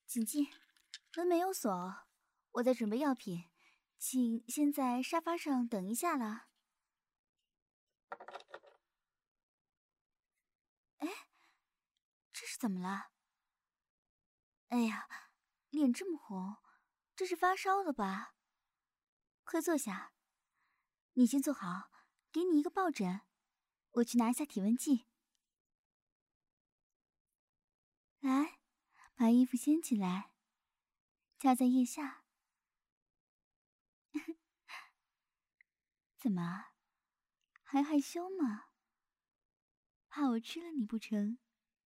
谨记，门没有锁，我在准备药品，请先在沙发上等一下了。哎，这是怎么了？哎呀，脸这么红，这是发烧了吧？快坐下，你先坐好，给你一个抱枕，我去拿一下体温计。来，把衣服掀起来，夹在腋下。怎么，还害羞吗？怕我吃了你不成？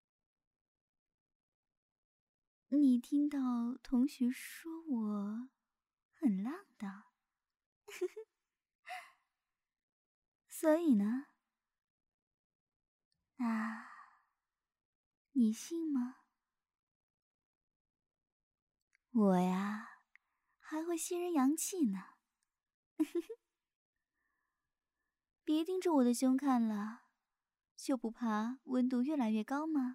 你听到同学说我很浪荡，所以呢？那你信吗？我呀，还会吸人阳气呢。别盯着我的胸看了，就不怕温度越来越高吗？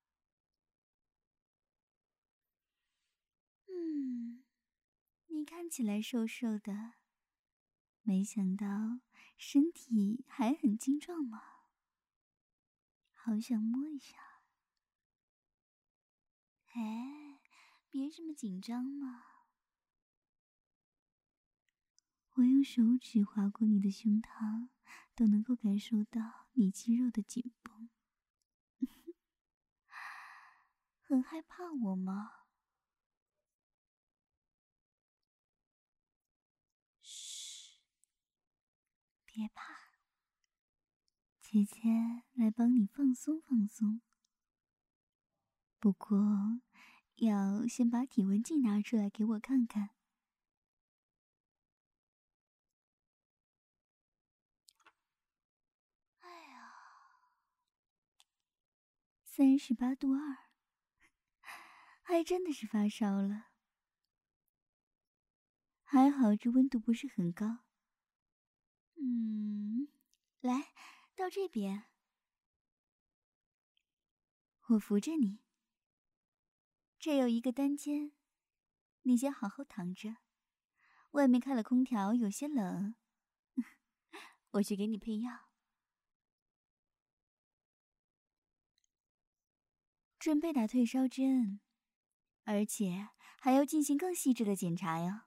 你看起来瘦瘦的，没想到身体还很精壮嘛，好想摸一下。哎，别这么紧张嘛。我用手指划过你的胸膛，都能够感受到你肌肉的紧绷。很害怕我吗？嘘，别怕，姐姐来帮你放松放松。不过，要先把体温计拿出来给我看看。哎呀，38度2，还真的是发烧了。还好这温度不是很高。来，到这边，我扶着你。这有一个单间，你先好好躺着。外面开了空调，有些冷，我去给你配药。准备打退烧针，而且还要进行更细致的检查哟。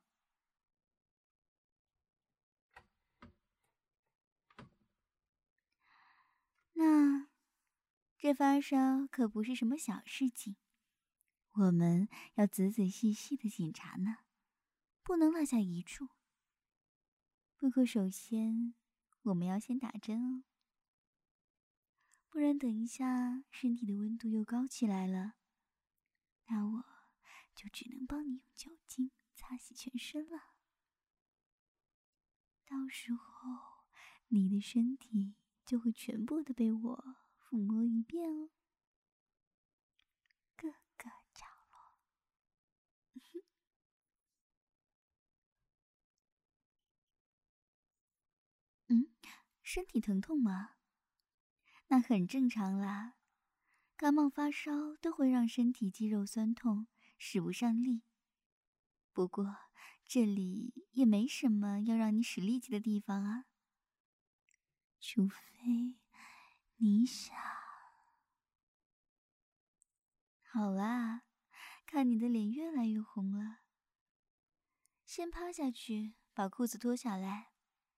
那这发烧可不是什么小事情，我们要仔仔细细的检查呢，不能落下一处。不过首先，我们要先打针哦，不然等一下身体的温度又高起来了，那我就只能帮你用酒精擦洗全身了。到时候，你的身体就会全部的被我抚摸一遍哦，各个角落。身体疼痛吗？那很正常啦，感冒发烧都会让身体肌肉酸痛，使不上力。不过这里也没什么要让你使力气的地方啊，除非你想。好啦，看你的脸越来越红了，先趴下去，把裤子脱下来。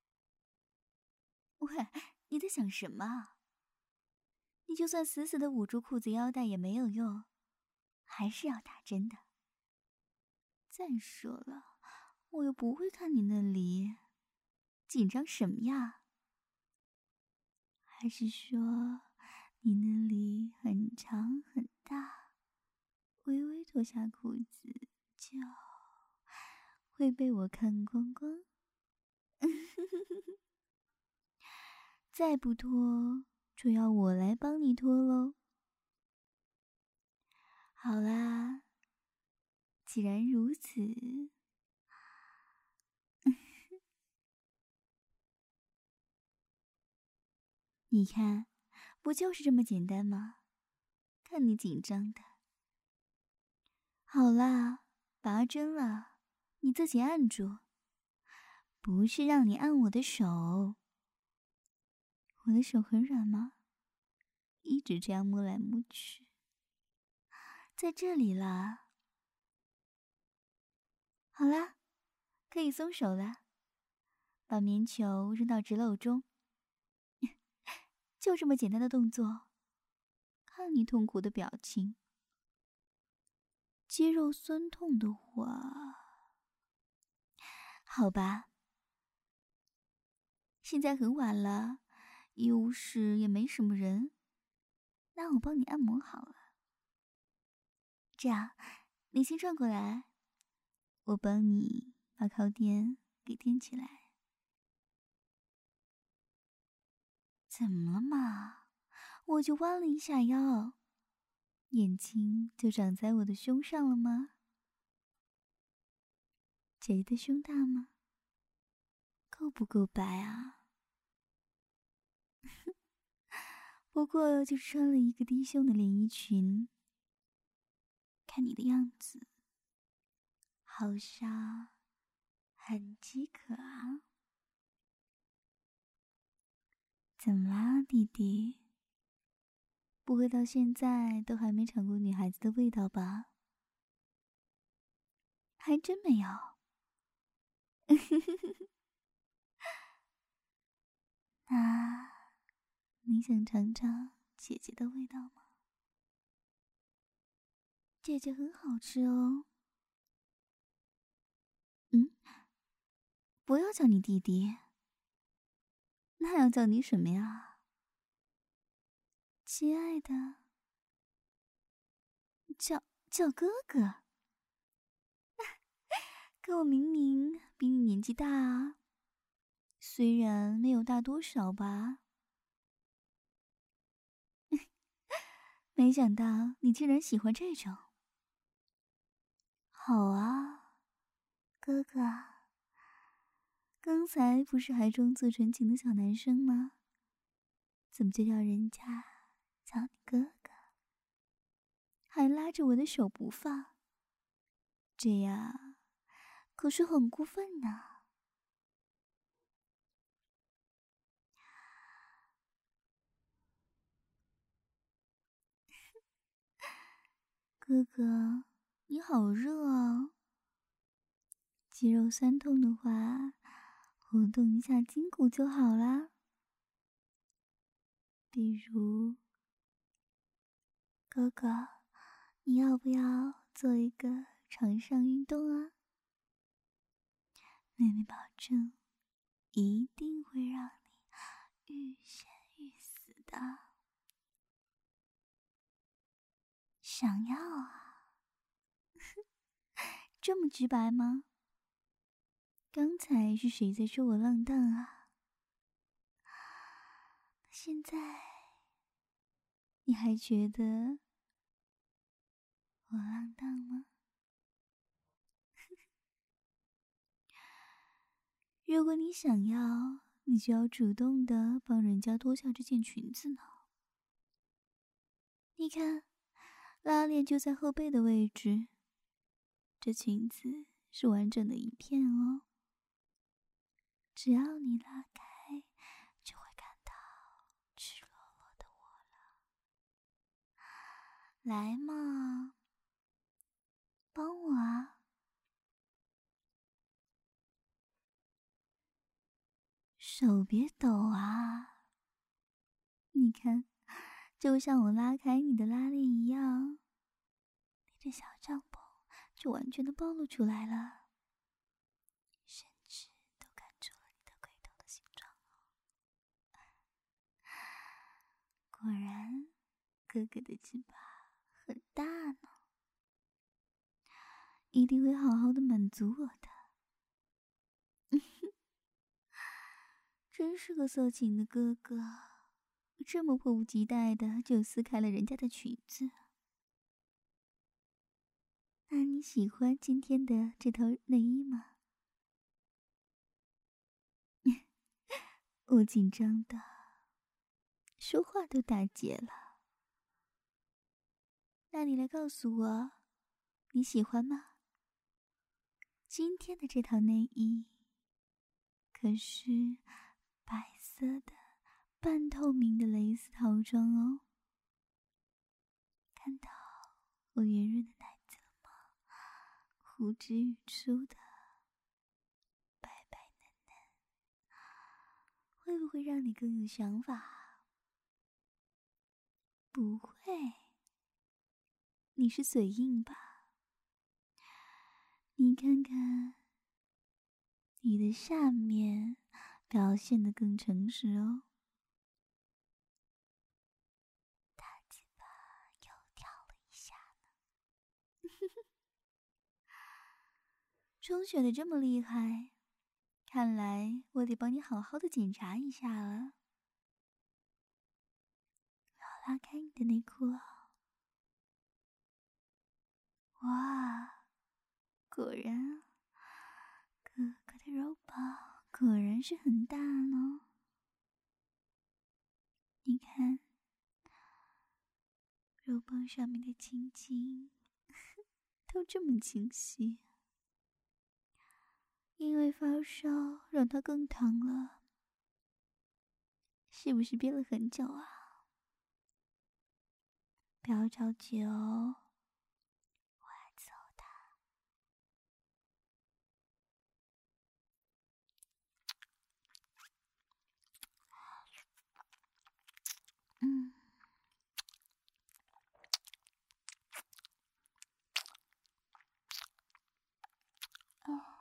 喂，你在想什么？你就算死死的捂住裤子腰带也没有用，还是要打针的。再说了，我又不会看你那里，紧张什么呀？还是说你那里很长很大，微微脱下裤子就会被我看光光？再不脱，就要我来帮你脱喽。好啦，既然如此，你看，不就是这么简单吗？看你紧张的， 好啦，拔针了，你自己按住，不是让你按我的手。我的手很软吗？一直这样摸来摸去，在这里啦。好啦，可以松手了，把棉球扔到直篓中。就这么简单的动作，看你痛苦的表情。肌肉酸痛的话，好吧。现在很晚了，医务室也没什么人，那我帮你按摩好了。这样，你先转过来，我帮你把靠垫给垫起来。怎么了嘛？我就弯了一下腰，眼睛就长在我的胸上了吗？觉得胸大吗？够不够白啊？不过就穿了一个低胸的连衣裙，看你的样子，好像很饥渴啊。怎么啦，弟弟？不会到现在都还没尝过女孩子的味道吧？还真没有。那你想尝尝姐姐的味道吗？姐姐很好吃哦。不要叫你弟弟，那要叫你什么呀？亲爱的，叫哥哥。可我明明比你年纪大啊，虽然没有大多少吧。没想到你竟然喜欢这种。好啊，哥哥，刚才不是还装作纯情的小男生吗？怎么就要人家叫你哥哥，还拉着我的手不放？这样可是很过分呢。哥哥，你好热哦。肌肉酸痛的话，活动一下筋骨就好啦。比如，哥哥，你要不要做一个床上运动啊？妹妹保证，一定会让你欲仙欲死的。想要啊？这么直白吗？刚才是谁在说我浪荡啊？现在你还觉得我浪荡吗？如果你想要，你就要主动的帮人家脱下这件裙子呢。你看，拉链就在后背的位置，这裙子是完整的一片哦。只要你拉开，就会看到赤裸裸的我了。来嘛，帮我啊！手别抖啊！你看，就像我拉开你的拉链一样，你的小帐篷就完全的暴露出来了，甚至都看出了你的龟头的形状哦。果然，哥哥的鸡巴很大呢，一定会好好的满足我的。真是个色情的哥哥，这么迫不及待的就撕开了人家的裙子。那你喜欢今天的这套内衣吗？我紧张的说话都打结了。那你来告诉我， 你喜欢吗？今天的这套内衣可是白色的半透明的蕾丝套装哦。看到我圆润的奶子了吗？呼之欲出的白白嫩嫩，会不会让你更有想法？不会，你是嘴硬吧？你看看，你的下面表现得更诚实哦。大鸡巴又跳了一下呢。充血的这么厉害，看来我得帮你好好的检查一下了。我要拉开你的内裤了。哇，果然，哥哥的肉棒果然是很大呢。你看，肉棒上面的青筋都这么清晰，因为发烧让它更烫了，是不是憋了很久啊？不要着急哦，我来伺候它。嗯。哦。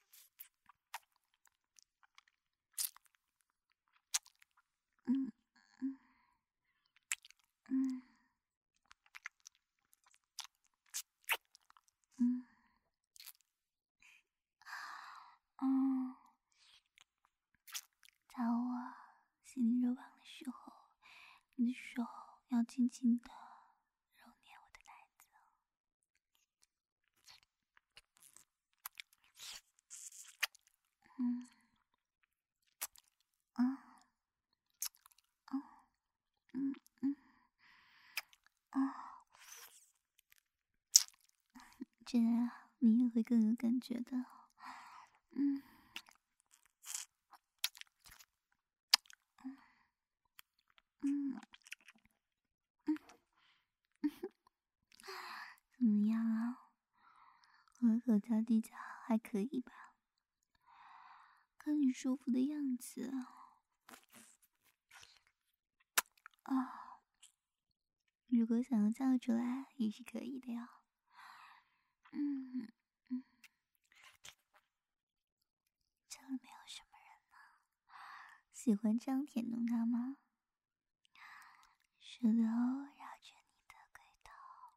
嗯嗯嗯嗯嗯，在我心里肉棒的时候，你的手要轻轻的揉捏我的奶子哦。嗯嗯嗯嗯嗯嗯，这样你也会更有感觉的。嗯嗯嗯，怎么样啊？我的口交技巧还可以吧？看你舒服的样子啊，如果想要叫出来也是可以的呀。嗯嗯，这里没有什么人呢，喜欢这样舔弄它吗？舌头绕着你的龟头，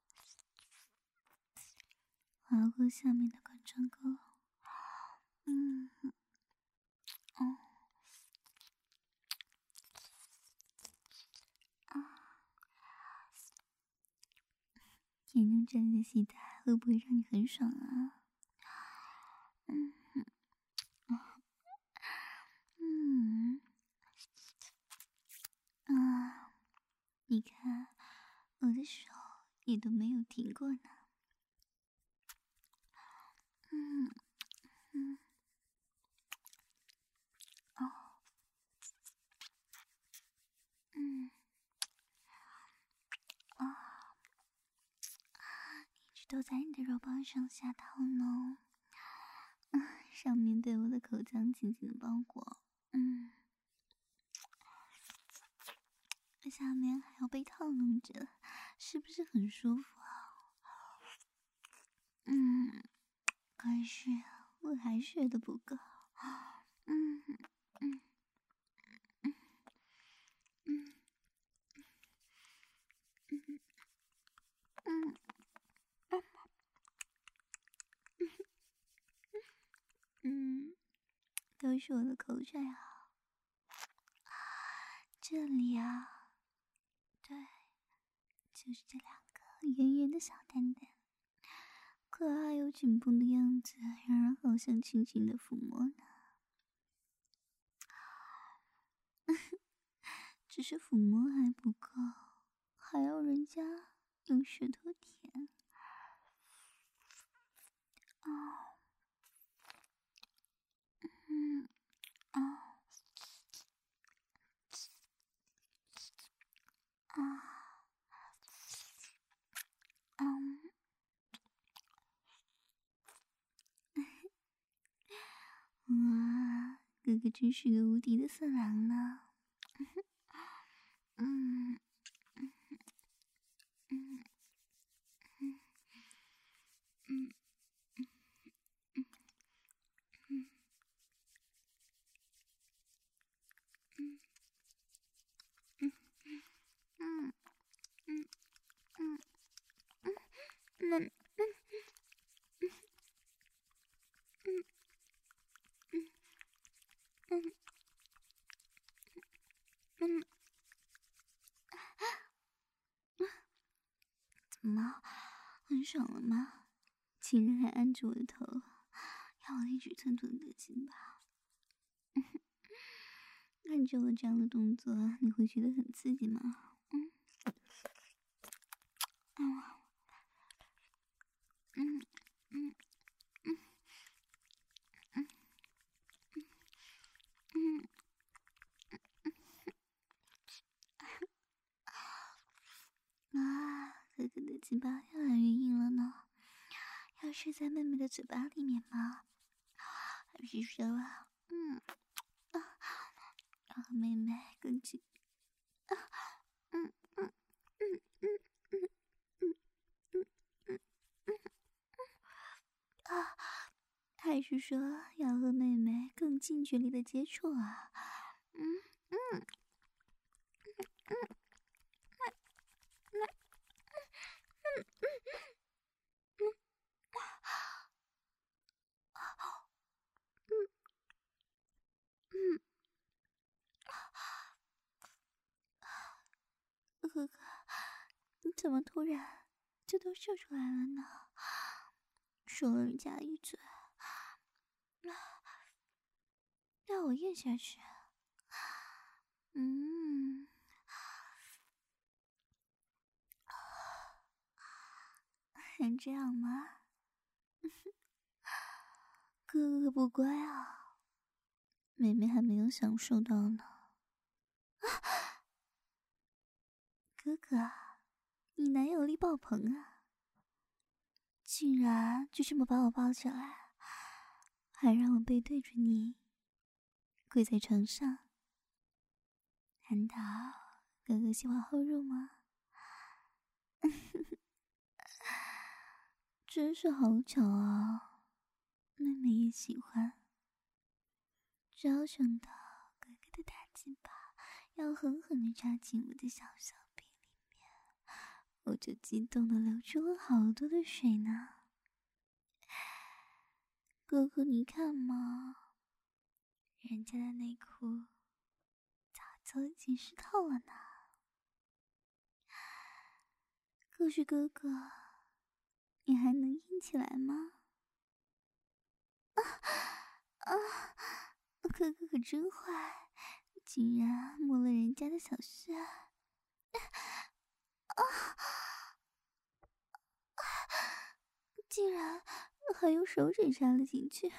划过下面的管状沟，嗯嗯啊，舔弄这里的细带会不会让你很爽啊？嗯嗯啊，你看我的手也都没有停过呢。嗯嗯哦嗯啊，一直都在你的肉棒上下套呢。上面被我的口腔紧紧的包裹，下面还要被套弄着，是不是很舒服啊？可是我还学的不够。嗯嗯嗯嗯嗯嗯，都是我的口水啊！这里啊，对，就是这两个圆圆的小蛋蛋，可爱又紧绷的样子，让人好想轻轻的抚摸呢。只是抚摸还不够，还要人家用舌头舔。 哇，哥哥真是个无敌的色狼呢。怎么，很爽了吗？竟然还按着我的头，要我一直寸寸得心吧？看着我这样的动作，你会觉得很刺激吗？哥哥的嘴巴越来越硬了呢，要射在妹妹的嘴巴里面吗？还是说要和妹妹更近？还是说要和妹妹更近距离的接触啊？哥哥，你怎么突然就都射出来了呢？说了人家一嘴，让我咽下去。能这样吗？哥哥不乖啊，妹妹还没有享受到呢。哥哥，你男友力爆棚啊！竟然就这么把我抱起来，还让我背对着你跪在床上。难道哥哥喜欢后入吗？真是好巧啊，妹妹也喜欢。只要想到哥哥的大鸡巴要狠狠地插进我的小小臂里面，我就激动地流出了好多的水呢。哥哥，你看嘛，人家的内裤早就已经湿透了呢。可是哥哥，你还能硬起来吗？哥哥可真坏，竟然摸了人家的小穴。竟然还用手指插了进去。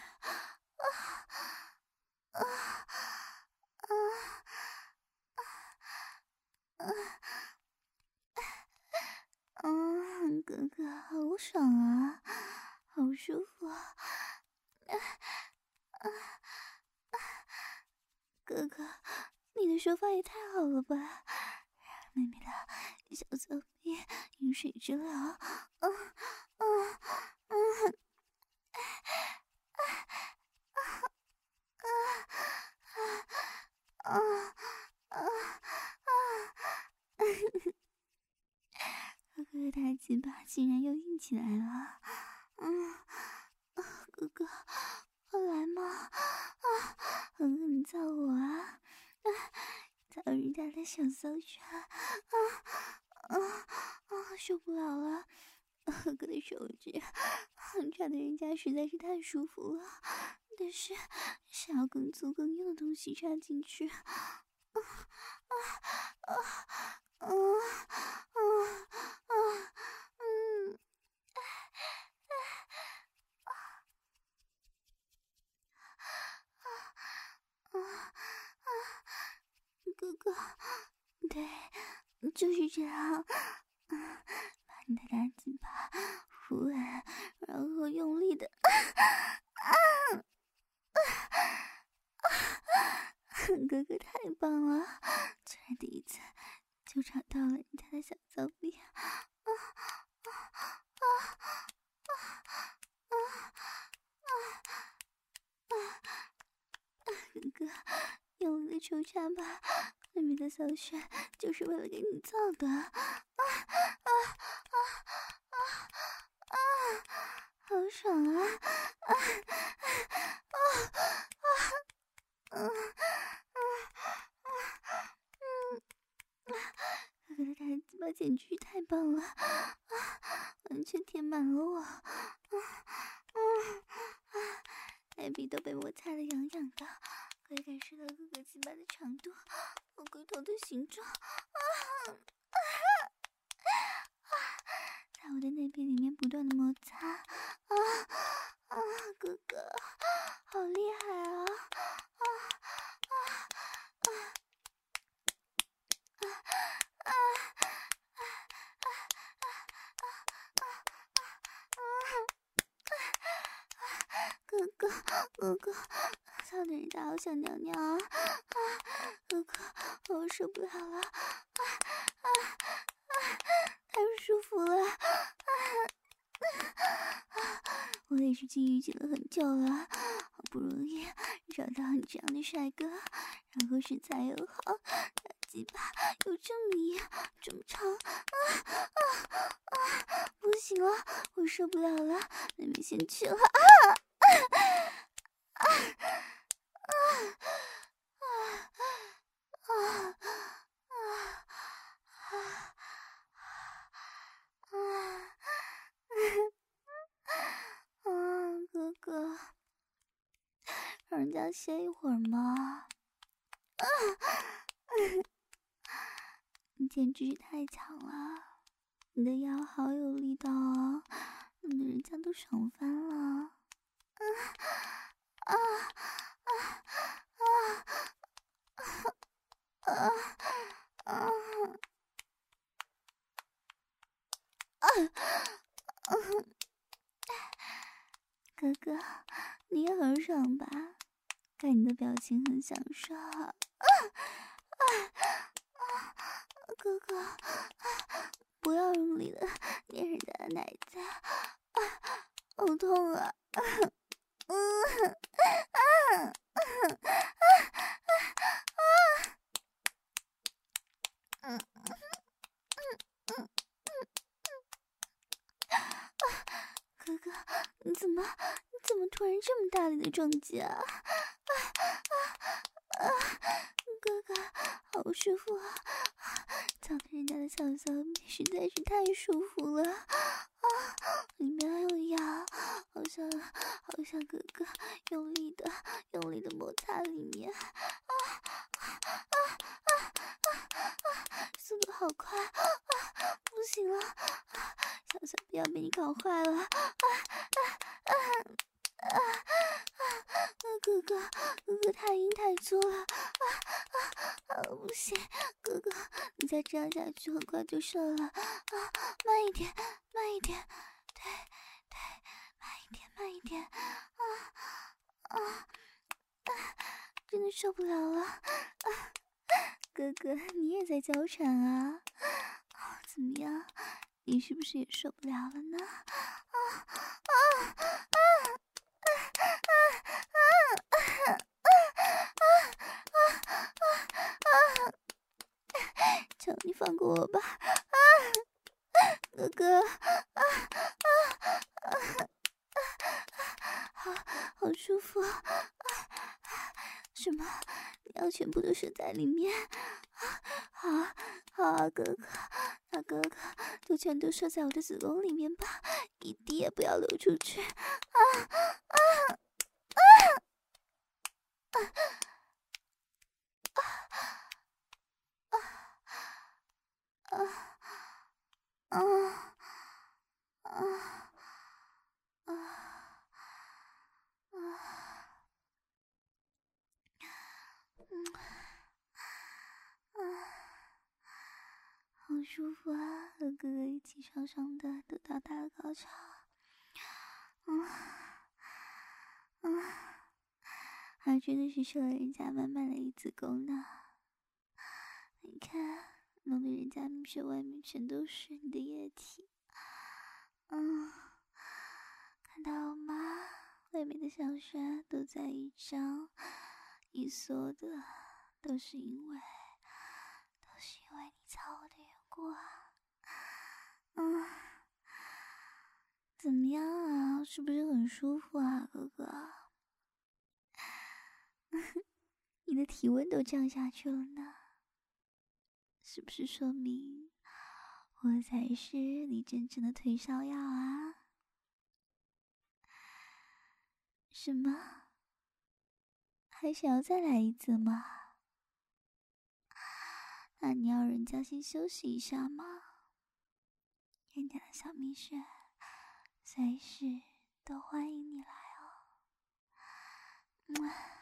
哥哥好爽啊，好舒服啊！哥哥，你的手法也太好了吧，让妹妹的小骚逼饮水直流。哥哥的大鸡巴竟然又硬起来了。哥哥，快来嘛！狠狠造我啊！造人家的小骚圈！受不了了！哥哥的手指插的人家实在是太舒服了，但是想要更粗更硬的东西插进去。 哥，对，就是这样。把你的大鸡巴扶稳，然后用力的。哥哥太棒了，居然第一次就找到了人家的小骚逼。哥哥，用力的抽插吧，里面的小穴就是为了给你造的。好爽啊！哥哥的大鸡巴简直太棒了，完全填满了我。奶壁都被摩擦得痒痒的，可以感受到哥哥鸡巴的长度和龟头的形状。在我的内壁里面不断的摩擦。哥哥，好厉害啊！哥哥，操的人家好想尿尿啊！哥哥，我受不了了，太舒服了！我也是禁欲禁了很久了，好不容易找到你这样的帅哥，然后身材又好，大鸡巴又这么硬这么长，不行了，我受不了了，妹妹先去了。哥哥，让人家歇一会儿嘛。你简直是太强了，你的腰好有力道啊，弄得人家都爽翻了。哥哥，你也很爽吧？看你的表情很享受。哥哥，不要用力的捏人家的奶子，好痛啊！哥哥，你怎么突然这么大力的撞击啊？哥哥，好舒服啊！操的人家的小骚逼实在是太舒服了里面还有牙，好像哥哥用力的摩擦里面，速度好快不行了，小小逼要被你搞坏了哥哥太硬太粗了不行，哥哥你再这样下去很快就射了慢一点，对，慢一点真的受不了了哥哥你也在交缠啊怎么样，你是不是也受不了了呢？求你放过我吧，哥哥，好舒服什么？你要全部都射在里面？好啊，哥哥，那哥哥就全都射在我的子宫里面吧，一滴也不要流出去好舒服啊，和哥哥一起爽爽的得到大的高潮。还真的是受了人家满满的一子宫呢。你看，弄得人家蜜穴外面全都是你的液体。看到吗？外面的小山都在一张一缩的，都是因为你操我的缘故啊。怎么样啊？是不是很舒服啊，哥哥？你的体温都降下去了呢，是不是说明我才是你真正的退烧药啊？什么？还想要再来一次吗？那你要人家先休息一下吗？人家的小蜜穴随时都欢迎你来哦。